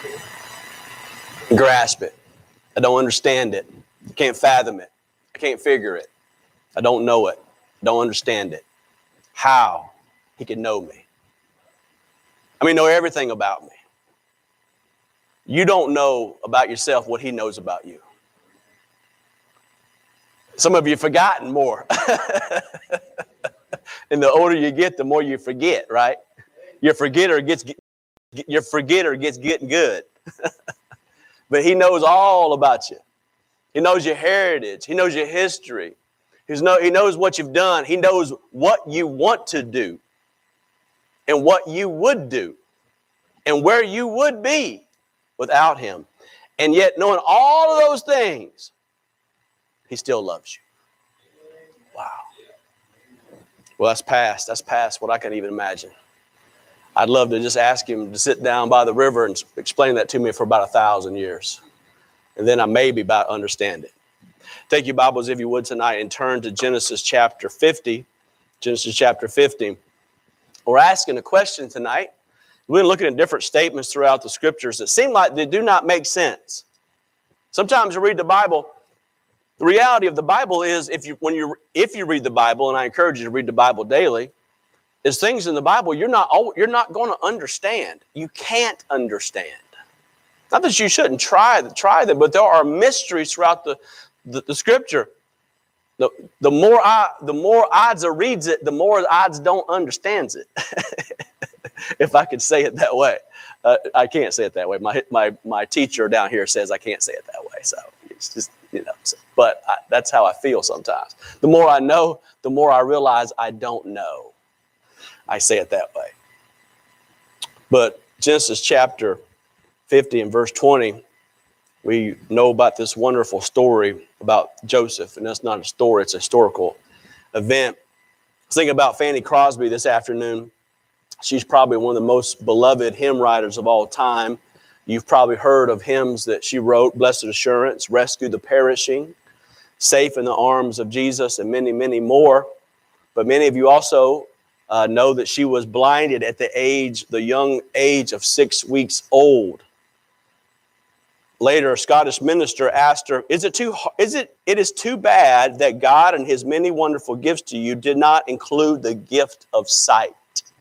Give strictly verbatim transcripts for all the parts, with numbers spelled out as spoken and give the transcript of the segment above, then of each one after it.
grasp it. I don't understand it. I can't fathom it. I can't figure it. I don't know it. I don't understand it. How he can know me. I mean, know everything about me. You don't know about yourself what he knows about you. Some of you have forgotten more. And the older you get, the more you forget, right? Your forgetter gets your forgetter gets getting good. But he knows all about you. He knows your heritage. He knows your history. He's know, he knows what you've done. He knows what you want to do and what you would do and where you would be without him. And yet, knowing all of those things, he still loves you. Wow. Well, that's past. That's past what I can even imagine. I'd love to just ask him to sit down by the river and explain that to me for about a thousand years. And then I maybe about understand it. Take your Bibles, if you would, tonight and turn to Genesis chapter fifty. Genesis chapter fifty. We're asking a question tonight. We've been looking at different statements throughout the scriptures that seem like they do not make sense. Sometimes you read the Bible. The reality of the Bible is if you when you if you read the Bible, and I encourage you to read the Bible daily, is things in the Bible you're not you're not going to understand. You can't understand. Not that you shouldn't try try them, but there are mysteries throughout the, the, the scripture. The, the more I the more Odds reads it, the more Odds don't understands it. If I could say it that way. Uh, I can't say it that way. My my my teacher down here says I can't say it that way. So it's just, you know, so, but I, that's how I feel sometimes. The more I know, the more I realize I don't know. I say it that way. But Genesis chapter fifty and verse twenty, we know about this wonderful story about Joseph. And that's not a story, it's a historical event. I was thinking about Fanny Crosby this afternoon. She's probably one of the most beloved hymn writers of all time. You've probably heard of hymns that she wrote: Blessed Assurance, Rescue the Perishing, Safe in the Arms of Jesus, and many, many more. But many of you also uh, know that she was blinded at the age, the young age of six weeks old. Later, a Scottish minister asked her, is it too, is it, it is too bad that God and his many wonderful gifts to you did not include the gift of sight.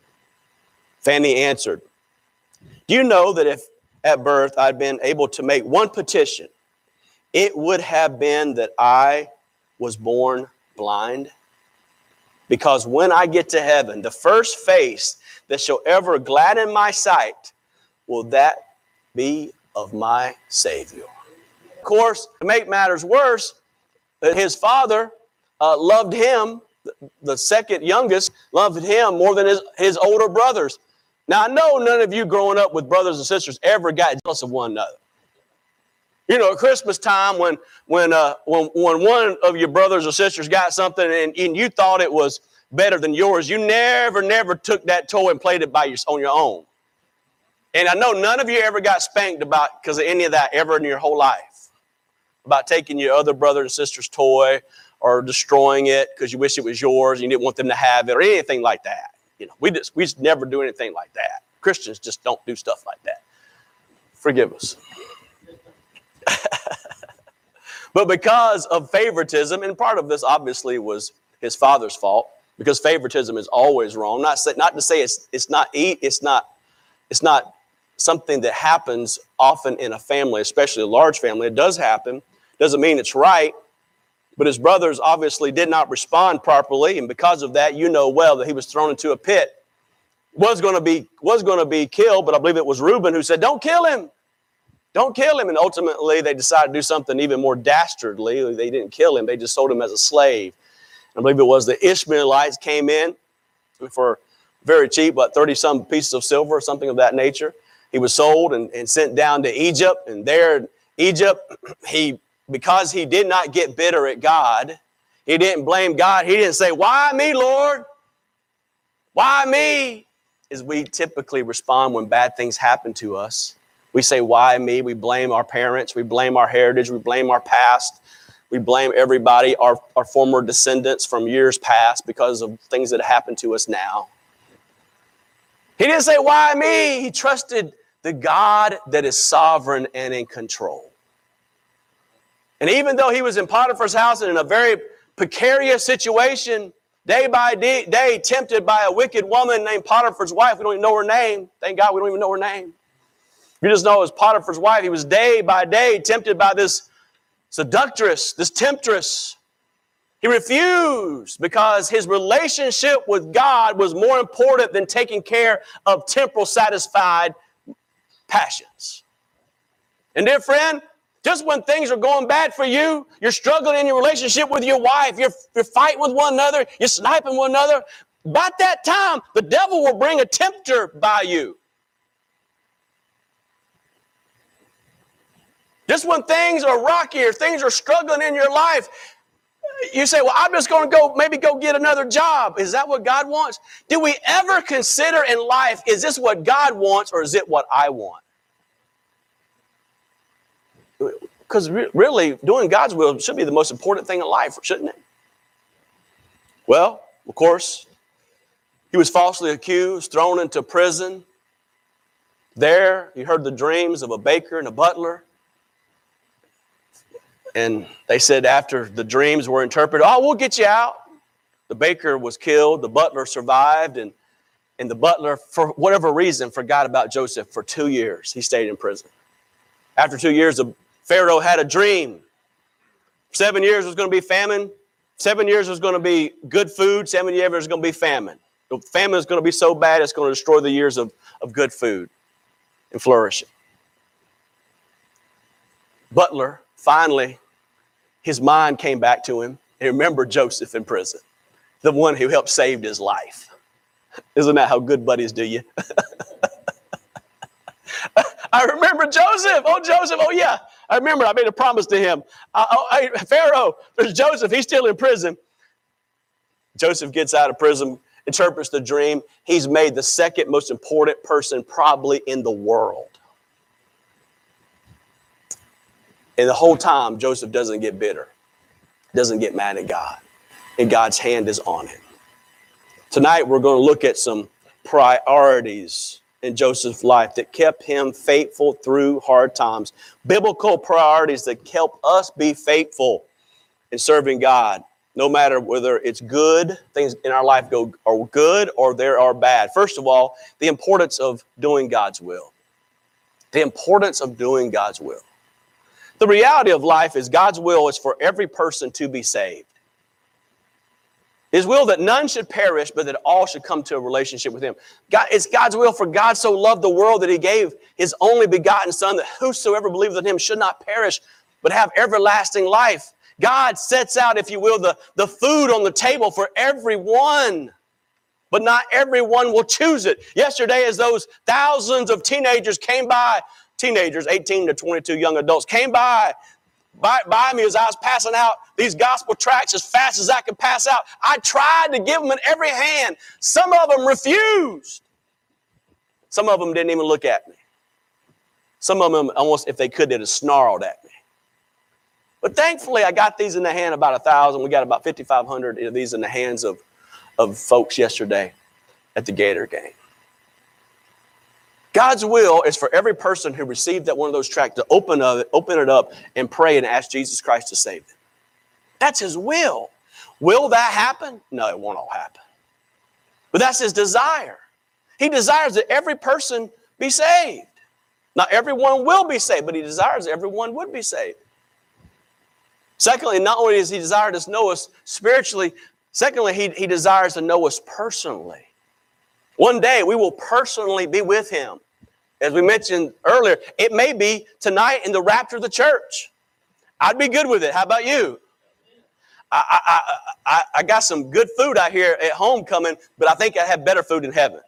Fanny answered, do you know that if at birth I'd been able to make one petition, it would have been that I was born blind? Because when I get to heaven, the first face that shall ever gladden my sight will that be of my Savior. Of course, to make matters worse, that his father uh, loved him, the second youngest, loved him more than his, his older brothers. Now, I know none of you growing up with brothers and sisters ever got jealous of one another. You know, at Christmas time, when when uh, when when one of your brothers or sisters got something and, and you thought it was better than yours, you never, never took that toy and played it by your, on your own. And I know none of you ever got spanked about because of any of that ever in your whole life. About taking your other brother and sister's toy or destroying it because you wish it was yours and you didn't want them to have it or anything like that. You know, we just we just never do anything like that. Christians just don't do stuff like that. Forgive us. But because of favoritism, and part of this obviously was his father's fault, because favoritism is always wrong. Not say, not to say it's it's not it's not it's not something that happens often in a family, especially a large family. It does happen. Doesn't mean it's right. But his brothers obviously did not respond properly, and because of that, you know well that he was thrown into a pit. Was going to be was going to be killed, but I believe it was Reuben who said, "Don't kill him, don't kill him." And ultimately, they decided to do something even more dastardly. They didn't kill him; they just sold him as a slave. I believe it was the Ishmaelites came in for very cheap, but thirty some pieces of silver or something of that nature. He was sold and, and sent down to Egypt, and there in Egypt, he. Because he did not get bitter at God, he didn't blame God. He didn't say, "Why me, Lord? Why me?" As we typically respond when bad things happen to us. We say, "Why me?" We blame our parents. We blame our heritage. We blame our past. We blame everybody, our, our former descendants from years past because of things that happen to us now. He didn't say, "Why me?" He trusted the God that is sovereign and in control. And even though he was in Potiphar's house and in a very precarious situation, day by day, day, tempted by a wicked woman named Potiphar's wife. We don't even know her name. Thank God we don't even know her name. You just know it was Potiphar's wife. He was day by day tempted by this seductress, this temptress. He refused because his relationship with God was more important than taking care of temporal satisfied passions. And dear friend, just when things are going bad for you, you're struggling in your relationship with your wife, you're, you're fighting with one another, you're sniping one another, about that time, the devil will bring a tempter by you. Just when things are rocky or things are struggling in your life, you say, well, I'm just going to go, maybe go get another job. Is that what God wants? Do we ever consider in life, is this what God wants or is it what I want? Because re- really, doing God's will should be the most important thing in life, shouldn't it? Well, of course, he was falsely accused, thrown into prison. There, he heard the dreams of a baker and a butler. And they said after the dreams were interpreted, oh, we'll get you out. The baker was killed. The butler survived. And, and the butler, for whatever reason, forgot about Joseph for two years. He stayed in prison. After two years, the Pharaoh had a dream. Seven years was going to be famine. Seven years was going to be good food. Seven years was going to be famine. The famine is going to be so bad, it's going to destroy the years of, of good food and flourishing. Butler, finally, his mind came back to him. He remembered Joseph in prison, the one who helped save his life. Isn't that how good buddies do you? I remember Joseph. Oh, Joseph. Oh, yeah. I remember I made a promise to him. Uh, oh, I, Pharaoh, there's Joseph. He's still in prison. Joseph gets out of prison, interprets the dream. He's made the second most important person probably in the world. And the whole time, Joseph doesn't get bitter, doesn't get mad at God, and God's hand is on him. Tonight, we're going to look at some priorities in Joseph's life that kept him faithful through hard times. Biblical priorities that help us be faithful in serving God, no matter whether it's good, things in our life go are good or they are bad. First of all, the importance of doing God's will. The importance of doing God's will. The reality of life is God's will is for every person to be saved. His will that none should perish, but that all should come to a relationship with him. God, it's God's will, for God so loved the world that he gave his only begotten son, that whosoever believes in him should not perish, but have everlasting life. God sets out, if you will, the, the food on the table for everyone, but not everyone will choose it. Yesterday, as those thousands of teenagers came by, teenagers, eighteen to twenty-two young adults, came by, by, by me as I was passing out these gospel tracts as fast as I could pass out. I tried to give them in every hand. Some of them refused. Some of them didn't even look at me. Some of them almost, if they could, they'd have snarled at me. But thankfully, I got these in the hand, about a thousand. We got about fifty-five hundred of these in the hands of, of folks yesterday at the Gator game. God's will is for every person who received that one of those tracts to open, of it, open it up and pray and ask Jesus Christ to save them. That's his will. Will that happen? No, it won't all happen. But that's his desire. He desires that every person be saved. Not everyone will be saved, but he desires that everyone would be saved. Secondly, not only does he desire to know us spiritually, secondly, he, he desires to know us personally. One day we will personally be with him. As we mentioned earlier, it may be tonight in the rapture of the church. I'd be good with it. How about you? I, I, I, I got some good food out here at home coming, but I think I have better food in heaven.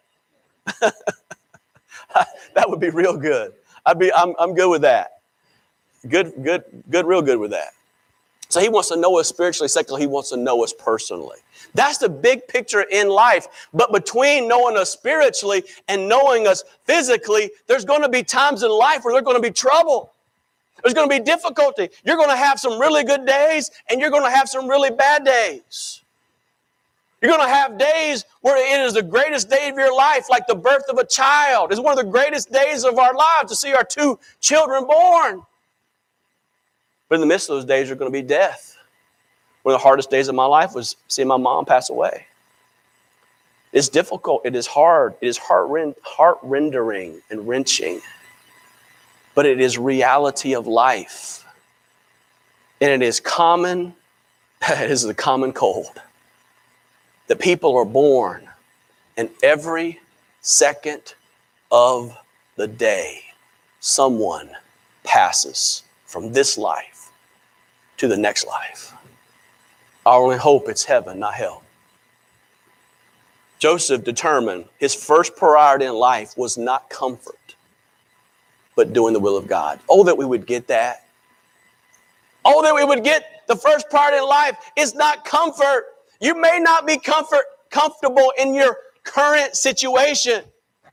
That would be real good. I'd be, I'm, I'm good with that. Good, good, good, real good with that. So he wants to know us spiritually. Secondly, he wants to know us personally. That's the big picture in life. But between knowing us spiritually and knowing us physically, there's going to be times in life where there's going to be trouble. There's going to be difficulty. You're going to have some really good days and you're going to have some really bad days. You're going to have days where it is the greatest day of your life, like the birth of a child. It's one of the greatest days of our lives to see our two children born. But in the midst of those days are going to be death. One of the hardest days of my life was seeing my mom pass away. It's difficult. It is hard. It is heart-rendering and wrenching. But it is reality of life. And it is common. It is the common cold. That people are born, and every second of the day, someone passes from this life to the next life. I only hope it's heaven, not hell. Joseph determined his first priority in life was not comfort, but doing the will of God. Oh, that we would get that. Oh, that we would get the first priority in life is not comfort. You may not be comfort, comfortable in your current situation.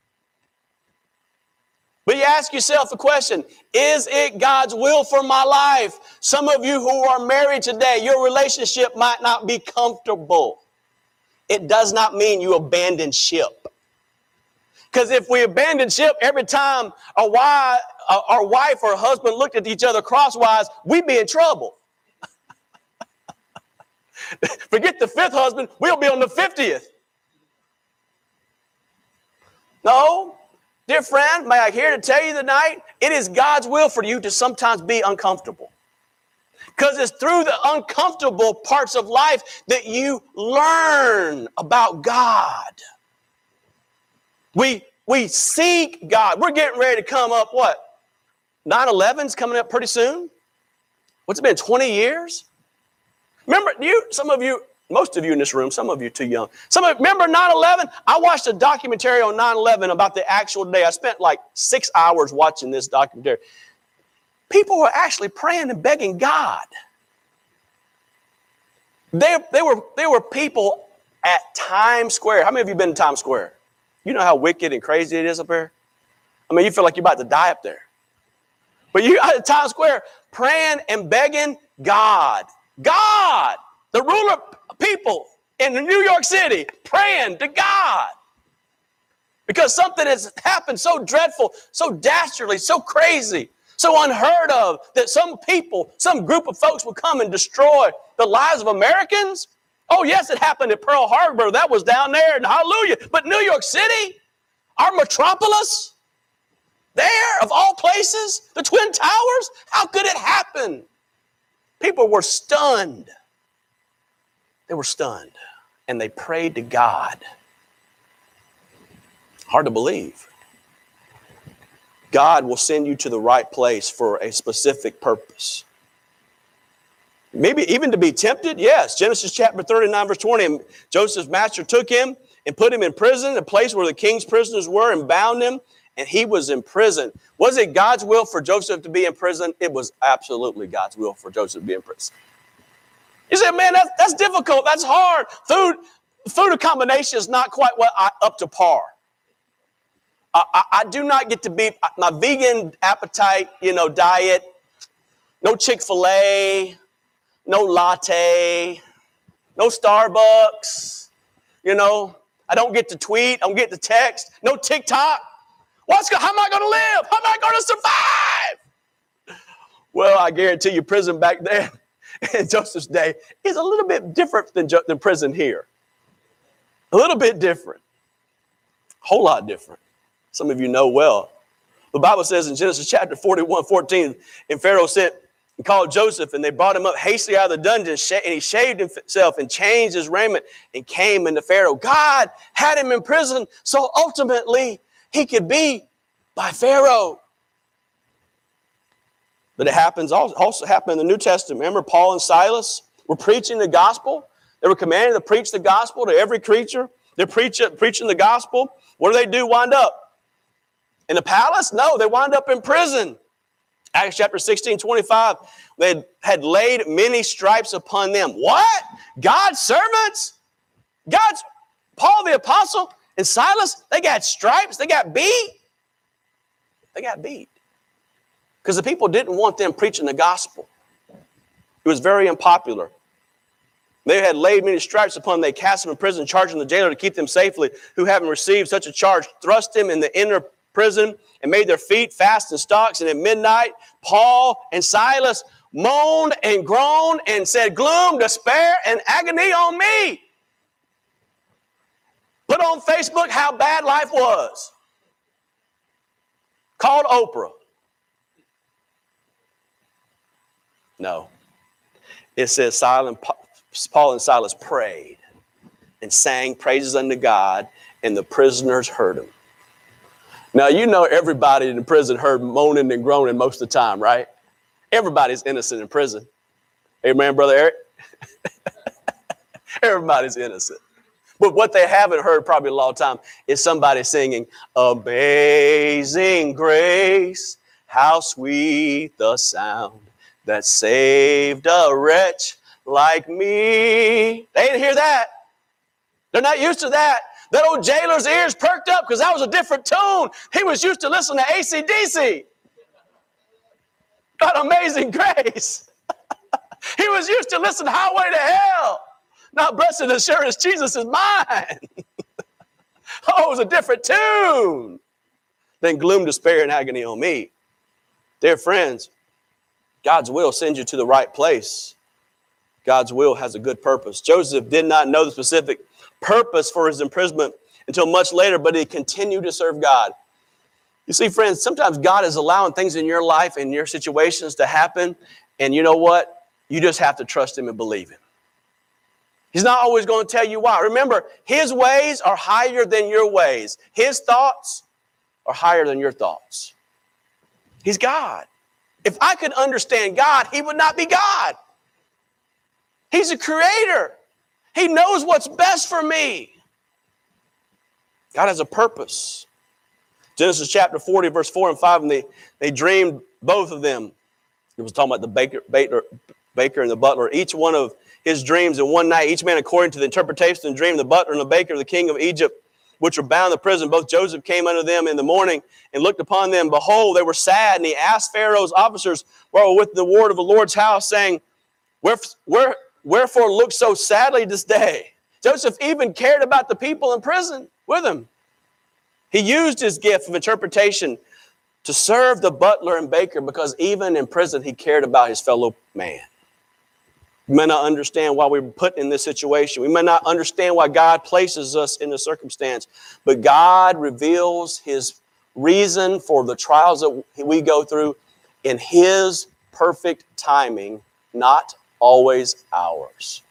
But you ask yourself the question, is it God's will for my life? Some of you who are married today, your relationship might not be comfortable. It does not mean you abandon ship. Because if we abandon ship every time a wife, our wife or husband looked at each other crosswise, we'd be in trouble. Forget the fifth husband, we'll be on the fiftieth. No, dear friend, may I here to tell you tonight, it is God's will for you to sometimes be uncomfortable. Because it's through the uncomfortable parts of life that you learn about God. We, we seek God. We're getting ready to come up, what? nine eleven's coming up pretty soon. What's it been, twenty years? Remember, you, some of you, most of you in this room, some of you too young. Some of remember nine eleven? I watched a documentary on nine eleven about the actual day. I spent like six hours watching this documentary. People were actually praying and begging God. They, they were, they were people at Times Square. How many of you been to Times Square? You know how wicked and crazy it is up there? I mean, you feel like you're about to die up there. But you at Times Square praying and begging God. God, the ruler people in New York City, praying to God. Because something has happened so dreadful, so dastardly, so crazy, so unheard of, that some people, some group of folks will come and destroy the lives of Americans. Oh, yes, it happened at Pearl Harbor. That was down there, and hallelujah. But New York City, our metropolis, there, of all places, the Twin Towers, how could it happen? People were stunned. They were stunned. And they prayed to God. Hard to believe. God will send you to the right place for a specific purpose. Maybe even to be tempted, yes. Genesis chapter thirty-nine, verse twenty. And Joseph's master took him and put him in prison, a place where the king's prisoners were, and bound him. And he was in prison. Was it God's will for Joseph to be in prison? It was absolutely God's will for Joseph to be in prison. You say, man, that's, that's difficult. That's hard. Food, food combination is not quite what I, up to par. I, I, I do not get to be, my vegan appetite, you know, diet, no Chick-fil-A, no latte, no Starbucks, you know, I don't get to tweet, I don't get to text, no TikTok. What's, how am I going to live? How am I going to survive? Well, I guarantee you prison back then in Joseph's day is a little bit different than, than prison here. A little bit different. A whole lot different. Some of you know well. The Bible says in Genesis chapter forty-one, fourteen, and Pharaoh sent and called Joseph, and they brought him up hastily out of the dungeon, and he shaved himself and changed his raiment and came into Pharaoh. God had him in prison, so ultimately he could be by Pharaoh. But it happens also happened in the New Testament. Remember, Paul and Silas were preaching the gospel. They were commanded to preach the gospel to every creature. They're preaching, preaching the gospel. What do they do? Wind up in the palace? No, they wind up in prison. Acts chapter sixteen, twenty-five, they had, had laid many stripes upon them. What? God's servants? God's, Paul the apostle and Silas, they got stripes, they got beat. They got beat. Because the people didn't want them preaching the gospel. It was very unpopular. They had laid many stripes upon them. They cast him in prison, charging the jailer to keep them safely, who having received such a charge, thrust him in the inner prison and made their feet fast in stocks. And at midnight, Paul and Silas moaned and groaned and said, gloom, despair, and agony on me. Put on Facebook how bad life was. Called Oprah. No. It says Silas, Paul and Silas prayed and sang praises unto God, and the prisoners heard him. Now, you know everybody in the prison heard moaning and groaning most of the time, right? Everybody's innocent in prison. Amen, Brother Eric? Everybody's innocent. But what they haven't heard probably a long time is somebody singing, Amazing Grace, how sweet the sound that saved a wretch like me. They didn't hear that. They're not used to that. That old jailer's ears perked up because that was a different tune. He was used to listening to A C D C. Not Amazing Grace. He was used to listening to Highway to Hell. Not Blessed Assurance, Jesus is mine. Oh, it was a different tune than gloom, despair, and agony on me. Dear friends, God's will sends you to the right place. God's will has a good purpose. Joseph did not know the specific purpose for his imprisonment until much later, but he continued to serve God. You see, friends, sometimes God is allowing things in your life and your situations to happen, and you know what? You just have to trust him and believe him. He's not always going to tell you why. Remember, his ways are higher than your ways. His thoughts are higher than your thoughts. He's God. If I could understand God, he would not be God. He's a creator. He knows what's best for me. God has a purpose. Genesis chapter forty, verse four and five, and they, they dreamed, both of them. It was talking about the baker, baker, baker and the butler. Each one of his dreams in one night, each man according to the interpretation and dream, the butler and the baker, the king of Egypt, which were bound in the prison. Both Joseph came unto them in the morning and looked upon them. Behold, they were sad. And he asked Pharaoh's officers, well, with the ward of the Lord's house, saying, where, where, wherefore look so sadly this day? Joseph even cared about the people in prison with him. He used his gift of interpretation to serve the butler and baker because even in prison, he cared about his fellow man. We may not understand why we're put in this situation. We may not understand why God places us in this circumstance, but God reveals his reason for the trials that we go through in his perfect timing, not always ours.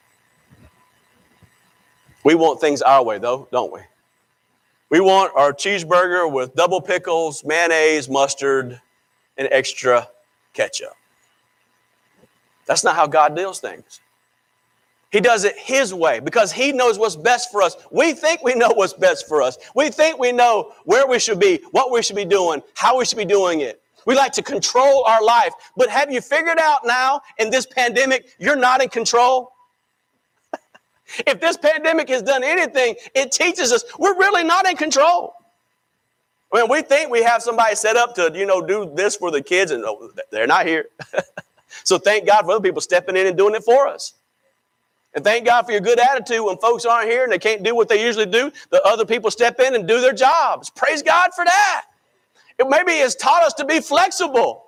We want things our way, though, don't we? We want our cheeseburger with double pickles, mayonnaise, mustard, and extra ketchup. That's not how God deals things. He does it his way because he knows what's best for us. We think we know what's best for us. We think we know where we should be, what we should be doing, how we should be doing it. We like to control our life. But have you figured out now in this pandemic, you're not in control? If this pandemic has done anything, it teaches us we're really not in control. I mean, we think we have somebody set up to, you know, do this for the kids, and oh, they're not here. So thank God for other people stepping in and doing it for us. And thank God for your good attitude when folks aren't here and they can't do what they usually do. The other people step in and do their jobs. Praise God for that. It maybe it's taught us to be flexible.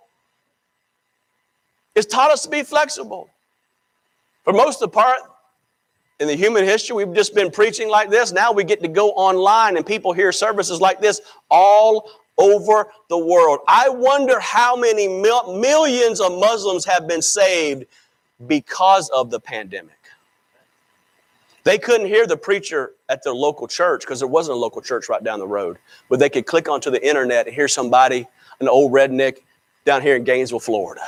It's taught us to be flexible. For most of the part, in the human history, we've just been preaching like this. Now we get to go online and people hear services like this all over the world. I wonder how many mil- millions of Muslims have been saved because of the pandemic. They couldn't hear the preacher at their local church because there wasn't a local church right down the road. But they could click onto the internet and hear somebody, an old redneck down here in Gainesville, Florida.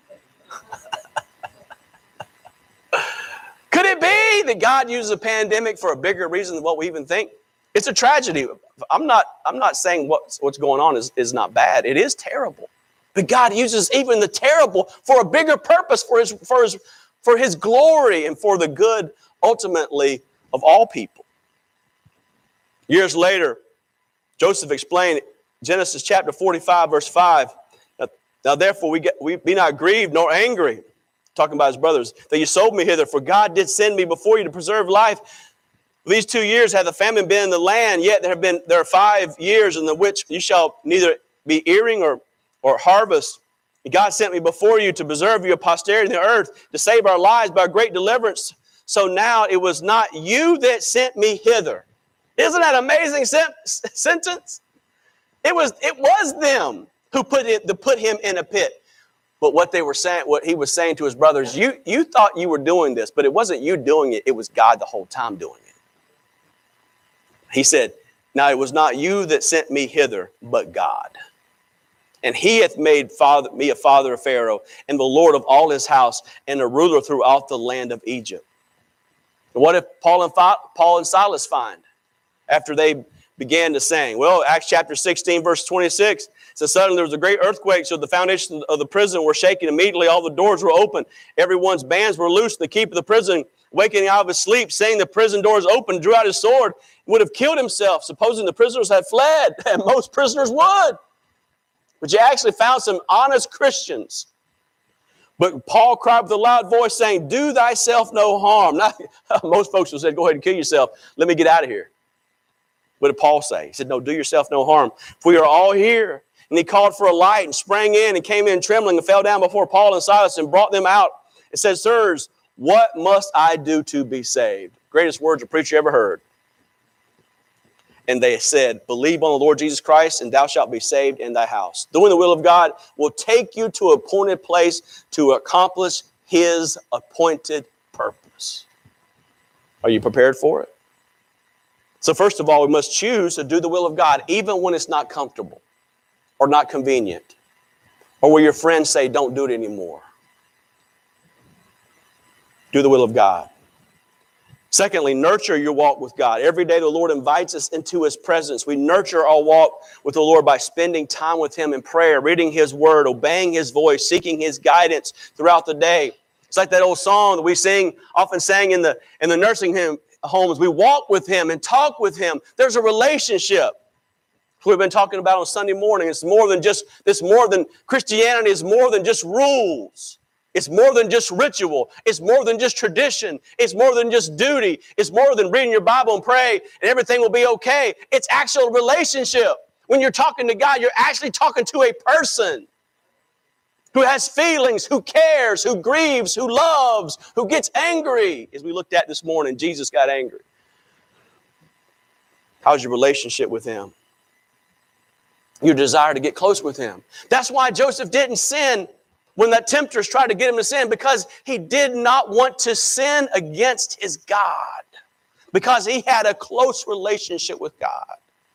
Could it be that God uses a pandemic for a bigger reason than what we even think? It's a tragedy. I'm not, I'm not saying what's, what's going on is, is not bad. It is terrible. But God uses even the terrible for a bigger purpose, for his, for his, for his glory and for the good, ultimately, of all people. Years later, Joseph explained Genesis chapter forty-five, verse five. Now, now therefore, we, get, we be not grieved nor angry, talking about his brothers, that you sold me hither, for God did send me before you to preserve life. These two years hath the famine been in the land, yet there have been there are five years in the which you shall neither be earing or, or harvest. God sent me before you to preserve your posterity in the earth, to save our lives by great deliverance. So now it was not you that sent me hither. Isn't that an amazing sen- sentence? It was, it was them who put it, to put him in a pit. But what they were saying, what he was saying to his brothers, you, you thought you were doing this, but it wasn't you doing it. It was God the whole time doing it. He said, now it was not you that sent me hither, but God. And he hath made father, me a father of Pharaoh, and the Lord of all his house, and a ruler throughout the land of Egypt. And what did Paul and, Paul and Silas find after they began to sing? Well, Acts chapter sixteen, verse twenty-six, says, suddenly there was a great earthquake, so the foundations of the prison were shaken. Immediately all the doors were open. Everyone's bands were loosed. The keeper of the prison, waking out of his sleep, saying the prison doors open, drew out his sword, would have killed himself, supposing the prisoners had fled. And most prisoners would. But you actually found some honest Christians. But Paul cried with a loud voice saying, do thyself no harm. Now, most folks would say, go ahead and kill yourself. Let me get out of here. What did Paul say? He said, no, do yourself no harm. For we are all here. And he called for a light and sprang in and came in trembling and fell down before Paul and Silas and brought them out. It says, sirs, what must I do to be saved? Greatest words a preacher ever heard. And they said, believe on the Lord Jesus Christ, and thou shalt be saved in thy house. Doing the will of God will take you to an appointed place to accomplish his appointed purpose. Are you prepared for it? So first of all, we must choose to do the will of God, even when it's not comfortable or not convenient, or where your friends say, don't do it anymore. Do the will of God. Secondly, nurture your walk with God. Every day the Lord invites us into his presence. We nurture our walk with the Lord by spending time with him in prayer, reading his word, obeying his voice, seeking his guidance throughout the day. It's like that old song that we sing, often sang in the, in the nursing homes. We walk with him and talk with him. There's a relationship. We've been talking about on Sunday morning. It's more than just, this more than, Christianity is more than just rules. It's more than just ritual. It's more than just tradition. It's more than just duty. It's more than reading your Bible and pray and everything will be okay. It's actual relationship. When you're talking to God, you're actually talking to a person who has feelings, who cares, who grieves, who loves, who gets angry. As we looked at this morning, Jesus got angry. How's your relationship with him? Your desire to get close with him. That's why Joseph didn't sin when the tempters tried to get him to sin, because he did not want to sin against his God, because he had a close relationship with God.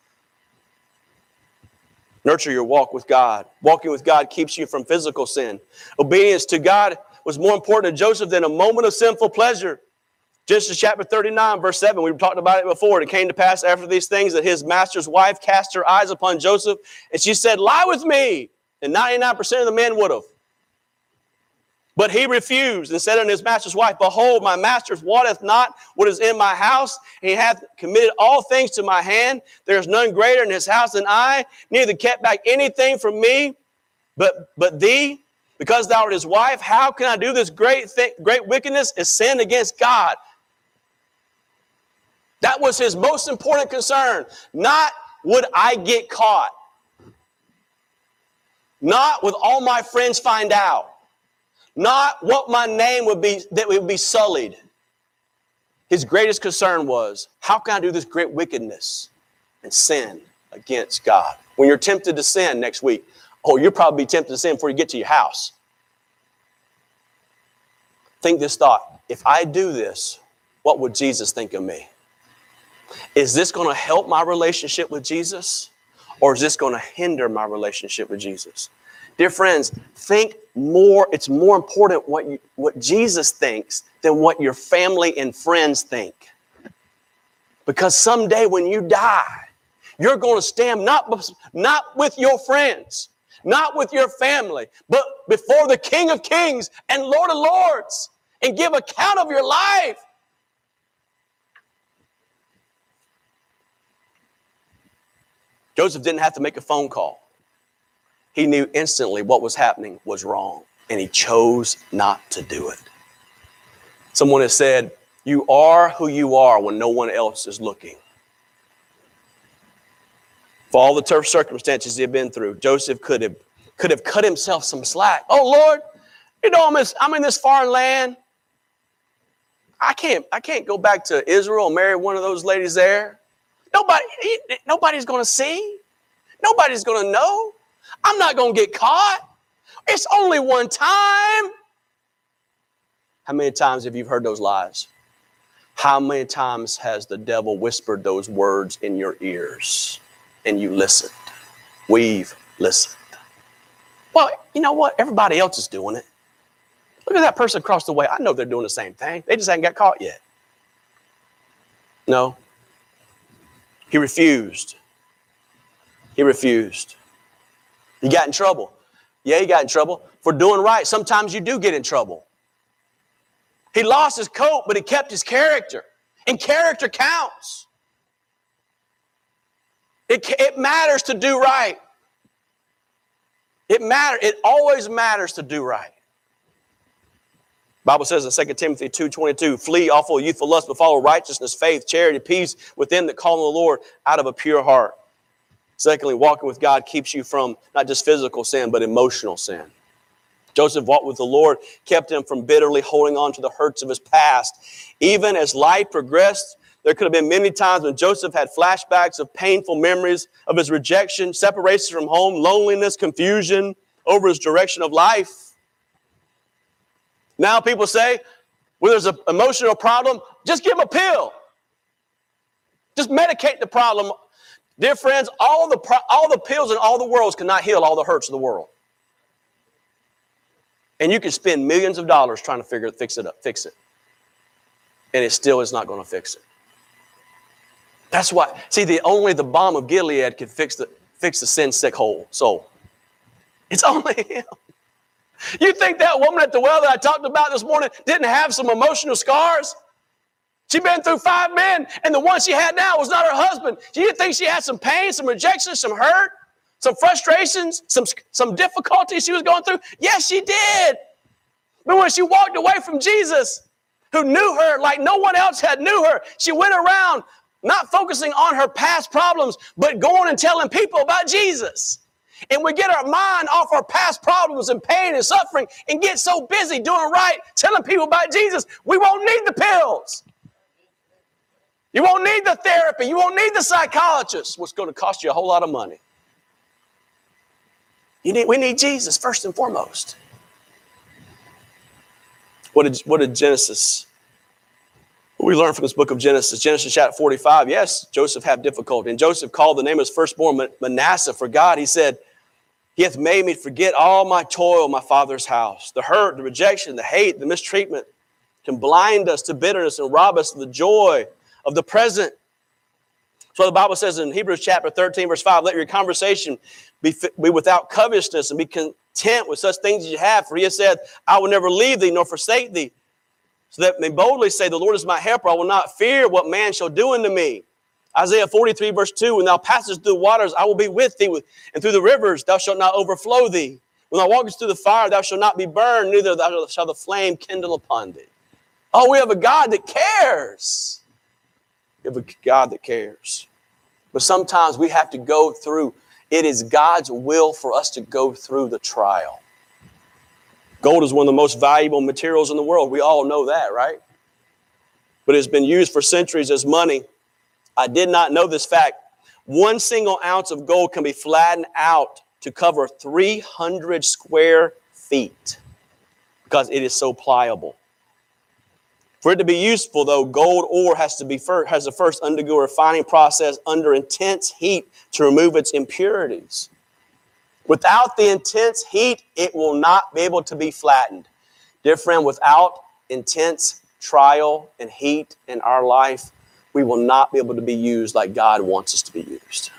Nurture your walk with God. Walking with God keeps you from physical sin. Obedience to God was more important to Joseph than a moment of sinful pleasure. Genesis chapter thirty-nine, verse seven, we've talked about it before. It came to pass after these things that his master's wife cast her eyes upon Joseph, and she said, lie with me. And ninety-nine percent of the men would have. But he refused and said unto his master's wife, behold, my master wotteth not what is in my house. And he hath committed all things to my hand. There is none greater in his house than I, neither kept back anything from me, but, but thee, because thou art his wife. How can I do this great thing, great wickedness is sin against God? That was his most important concern. Not would I get caught. Not would all my friends find out. Not what my name would be, that would be sullied. His greatest concern was, how can I do this great wickedness and sin against God? When you're tempted to sin next week, oh, you'll probably be tempted to sin before you get to your house. Think this thought. If I do this, what would Jesus think of me? Is this going to help my relationship with Jesus? Or is this going to hinder my relationship with Jesus? Dear friends, think more. It's more important what you, what Jesus thinks than what your family and friends think. Because someday when you die, you're going to stand not, not with your friends, not with your family, but before the King of Kings and Lord of Lords and give account of your life. Joseph didn't have to make a phone call. He knew instantly what was happening was wrong. and he chose not to do it. Someone has said, you are who you are when no one else is looking. For all the tough circumstances he had been through, Joseph could have, could have cut himself some slack. Oh, Lord, you know, I'm in, I'm in this foreign land. I can't, I can't go back to Israel and marry one of those ladies there. Nobody, nobody's going to see. Nobody's going to know. I'm not going to get caught. It's only one time. How many times have you heard those lies? How many times has the devil whispered those words in your ears and you listened? We've listened. Well, you know what? Everybody else is doing it. Look at that person across the way. I know they're doing the same thing. They just haven't got caught yet. No. He refused. He refused. He got in trouble. Yeah, he got in trouble for doing right. Sometimes you do get in trouble. He lost his coat, but he kept his character. And character counts. It, it matters to do right. It matters. It always matters to do right. The Bible says in Second Timothy two twenty-two, flee awful youthful lust, but follow righteousness, faith, charity, peace with them that call on the Lord out of a pure heart. Secondly, walking with God keeps you from not just physical sin, but emotional sin. Joseph walked with the Lord, kept him from bitterly holding on to the hurts of his past. Even as life progressed, there could have been many times when Joseph had flashbacks of painful memories of his rejection, separation from home, loneliness, confusion over his direction of life. Now people say, when there's an emotional problem, just give him a pill. Just medicate the problem. Dear friends, all the, all the pills in all the worlds cannot heal all the hurts of the world. And you can spend millions of dollars trying to figure fix it up, fix it. And it still is not going to fix it. That's why, see, the only the balm of Gilead can fix the fix the sin sick whole soul. It's only him. You think that woman at the well that I talked about this morning didn't have some emotional scars? She'd been through five men, and the one she had now was not her husband. You didn't think she had some pain, some rejection, some hurt, some frustrations, some, some difficulties she was going through? Yes, she did. But when she walked away from Jesus, who knew her like no one else had knew her, she went around not focusing on her past problems, but going and telling people about Jesus. And we get our mind off our past problems and pain and suffering and get so busy doing right, telling people about Jesus, we won't need the pills. You won't need the therapy. You won't need the psychologist. What's going to cost you a whole lot of money. You need, we need Jesus first and foremost. What did, what did Genesis, what we learn from this book of Genesis? Genesis chapter forty-five, yes, Joseph had difficulty. And Joseph called the name of his firstborn Manasseh for God. He said, he hath made me forget all my toil in my father's house. The hurt, the rejection, the hate, the mistreatment can blind us to bitterness and rob us of the joy of the present. So the Bible says in Hebrews chapter thirteen, verse five, let your conversation be, be without covetousness and be content with such things as you have. For he has said, I will never leave thee nor forsake thee. So that may boldly say, the Lord is my helper. I will not fear what man shall do unto me. Isaiah forty-three, verse two, when thou passest through the waters, I will be with thee. And through the rivers, thou shalt not overflow thee. When thou walkest through the fire, thou shalt not be burned, neither shall the flame kindle upon thee. Oh, we have a God that cares. We have a God that cares. But sometimes we have to go through. It is God's will for us to go through the trial. Gold is one of the most valuable materials in the world. We all know that, right? But it's been used for centuries as money. I did not know this fact. One single ounce of gold can be flattened out to cover three hundred square feet because it is so pliable. For it to be useful, though, gold ore has to be first, has to first undergo a refining process under intense heat to remove its impurities. Without the intense heat, it will not be able to be flattened. Dear friend, without intense trial and heat in our life, we will not be able to be used like God wants us to be used.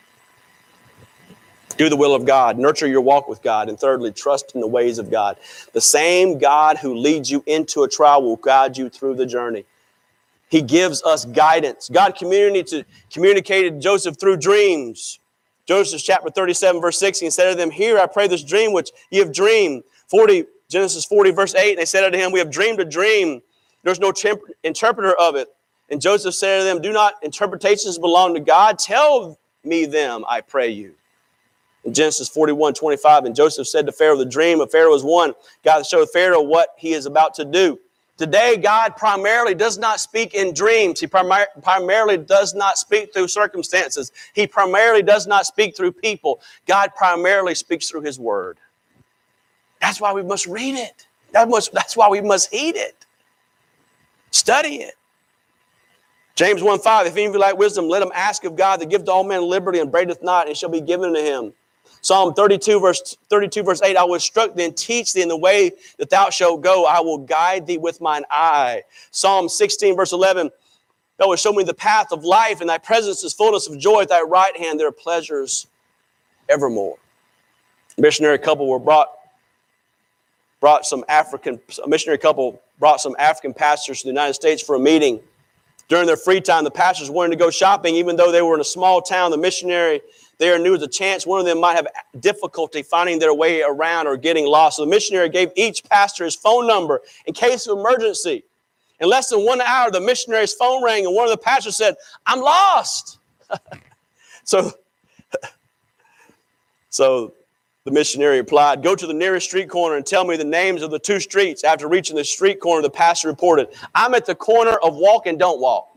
Do the will of God. Nurture your walk with God. And thirdly, trust in the ways of God. The same God who leads you into a trial will guide you through the journey. He gives us guidance. God communicated, communicated Joseph through dreams. Joseph chapter thirty-seven, verse sixteen said to them, Hear, I pray this dream which ye have dreamed. Forty Genesis forty, verse eight, and they said unto him, we have dreamed a dream. There's no temp- interpreter of it. And Joseph said to them, do not interpretations belong to God? Tell me them, I pray you. In Genesis forty-one, twenty-five, and Joseph said to Pharaoh, the dream of Pharaoh is one. God showed Pharaoh what he is about to do. Today, God primarily does not speak in dreams. He primar- primarily does not speak through circumstances. He primarily does not speak through people. God primarily speaks through his word. That's why we must read it. That must, that's why we must heed it. Study it. James one five, if any of you lack wisdom, let him ask of God that giveth to all men liberty and breaketh not, and it shall be given to him. Psalm thirty-two, verse thirty-two, verse eight, I will instruct thee and teach thee in the way that thou shalt go. I will guide thee with mine eye. Psalm sixteen, verse eleven, thou wilt show me the path of life, and thy presence is fullness of joy. At thy right hand there are pleasures evermore. A missionary couple were brought, brought some African, a missionary couple brought some African pastors to the United States for a meeting. During their free time, the pastors wanted to go shopping, even though they were in a small town. The missionary there knew there's a chance one of them might have difficulty finding their way around or getting lost. So the missionary gave each pastor his phone number in case of emergency. In less than one hour, the missionary's phone rang, and one of the pastors said, I'm lost. so, so the missionary replied, go to the nearest street corner and tell me the names of the two streets. After reaching the street corner, the pastor reported, I'm at the corner of walk and don't walk.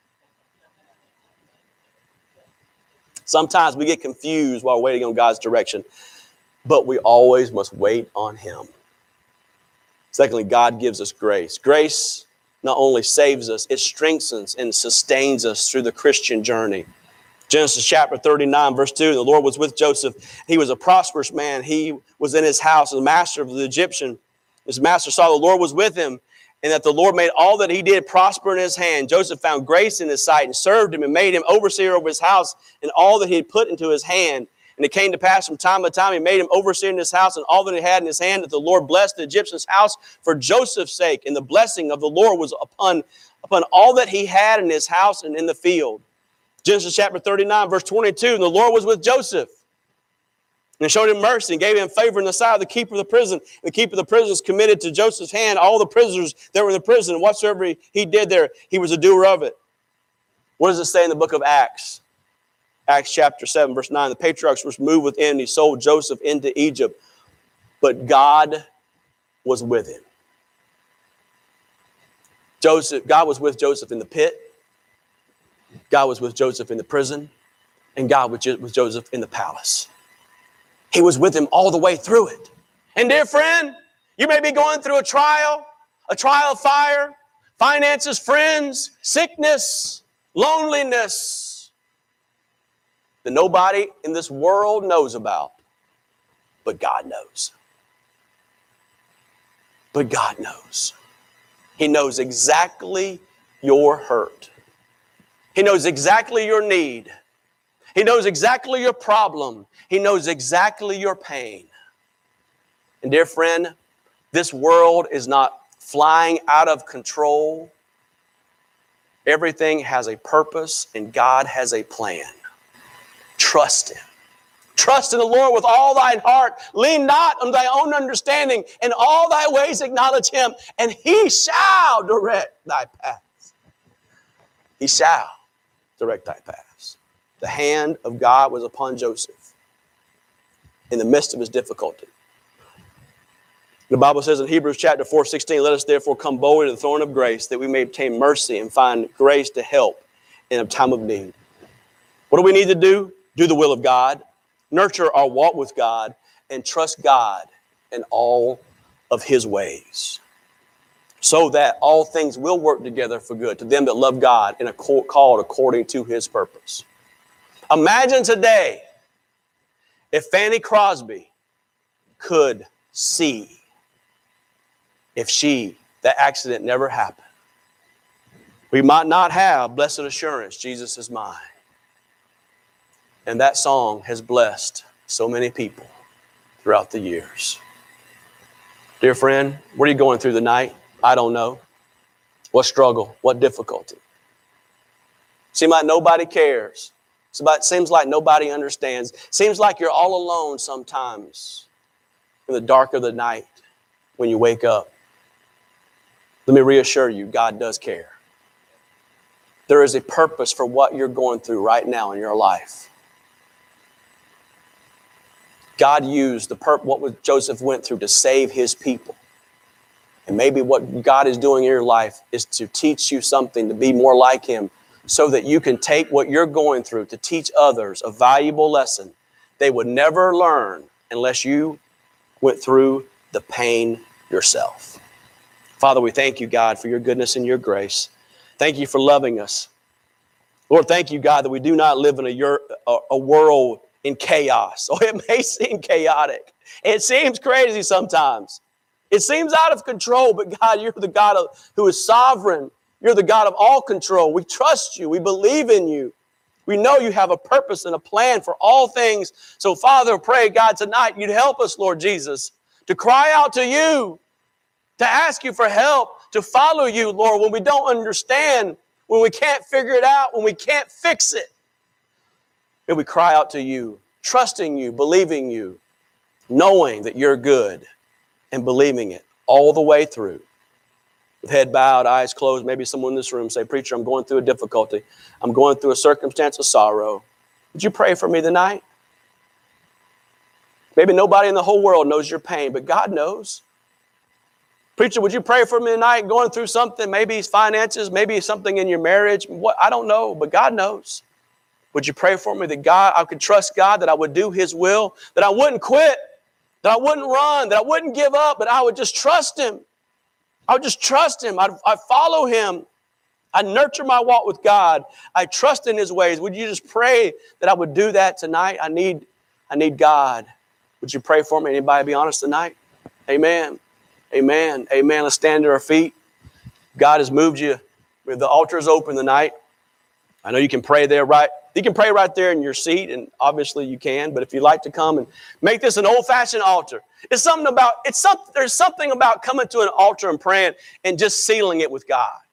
Sometimes we get confused while waiting on God's direction, but we always must wait on him. Secondly, God gives us grace. Grace not only saves us, it strengthens and sustains us through the Christian journey. Genesis chapter thirty-nine, verse two, the Lord was with Joseph. He was a prosperous man. He was in his house, the master of the Egyptian. His master saw the Lord was with him, and that the Lord made all that he did prosper in his hand. Joseph found grace in his sight and served him and made him overseer over his house and all that he had put into his hand. And it came to pass from time to time, he made him overseer in his house and all that he had in his hand, that the Lord blessed the Egyptian's house for Joseph's sake. And the blessing of the Lord was upon, upon all that he had in his house and in the field. Genesis chapter thirty-nine, verse twenty-two, and the Lord was with Joseph and showed him mercy and gave him favor in the sight of the keeper of the prison. The keeper of the prison was committed to Joseph's hand all the prisoners that were in the prison. And whatsoever he, he did there, he was a doer of it. What does it say in the book of Acts? Acts chapter seven, verse nine. The patriarchs were moved within, and he sold Joseph into Egypt. But God was with him. Joseph, God was with Joseph in the pit. God was with Joseph in the prison. And God was with Joseph in the palace. He was with him all the way through it. And dear friend, you may be going through a trial, a trial of fire, finances, friends, sickness, loneliness that nobody in this world knows about, but God knows. But God knows. He knows exactly your hurt. He knows exactly your need. He knows exactly your problem. He knows exactly your pain. And dear friend, this world is not flying out of control. Everything has a purpose and God has a plan. Trust him. Trust in the Lord with all thine heart. Lean not on thy own understanding. In all thy ways acknowledge him, and he shall direct thy paths. He shall direct thy paths. The hand of God was upon Joseph in the midst of his difficulty. The Bible says in Hebrews chapter four, sixteen, let us therefore come boldly to the throne of grace, that we may obtain mercy and find grace to help in a time of need. What do we need to do? Do the will of God, nurture our walk with God, and trust God in all of his ways, so that all things will work together for good to them that love God and are called according to his purpose. Imagine today if Fanny Crosby could see, if she, that accident never happened. We might not have blessed assurance, Jesus is mine. And that song has blessed so many people throughout the years. Dear friend, what are you going through tonight? I don't know. What struggle? What difficulty? Seems like nobody cares. Seems like nobody understands. Seems like you're all alone sometimes in the dark of the night. when you wake up. Let me reassure you, God does care. There is a purpose for what you're going through right now in your life. God used the perp- what Joseph went through to save his people. And maybe what God is doing in your life is to teach you something to be more like him, so that you can take what you're going through to teach others a valuable lesson they would never learn unless you went through the pain yourself. Father, we thank you, God, for your goodness and your grace. Thank you for loving us. Lord, thank you, God, that we do not live in a, a, a world in chaos. Oh, it may seem chaotic. It seems crazy sometimes. It seems out of control, but God, you're the God of, who is sovereign. You're the God of all control. We trust you. We believe in you. We know you have a purpose and a plan for all things. So, Father, pray, God, tonight you'd help us, Lord Jesus, to cry out to you, to ask you for help, to follow you, Lord, when we don't understand, when we can't figure it out, when we can't fix it. May we cry out to you, trusting you, believing you, knowing that you're good, and believing it all the way through. With head bowed, eyes closed, maybe someone in this room say, preacher, I'm going through a difficulty. I'm going through a circumstance of sorrow. Would you pray for me tonight? Maybe nobody in the whole world knows your pain, but God knows. Preacher, would you pray for me tonight? Going through something, maybe it's finances, maybe it's something in your marriage. What I don't know, but God knows. Would you pray for me that God, I could trust God, that I would do his will, that I wouldn't quit, that I wouldn't run, that I wouldn't give up, but I would just trust him. I would just trust him. I'd, I'd follow him. I'd nurture my walk with God. I trust in his ways. Would you just pray that I would do that tonight? I need, I need God. Would you pray for me? Anybody be honest tonight? Amen. Amen. Amen. Let's stand to our feet. God has moved you. The altar is open tonight. I know you can pray there right. You can pray right there in your seat, and obviously you can. But if you'd like to come and make this an old-fashioned altar, it's something about it's some, there's something about coming to an altar and praying and just sealing it with God.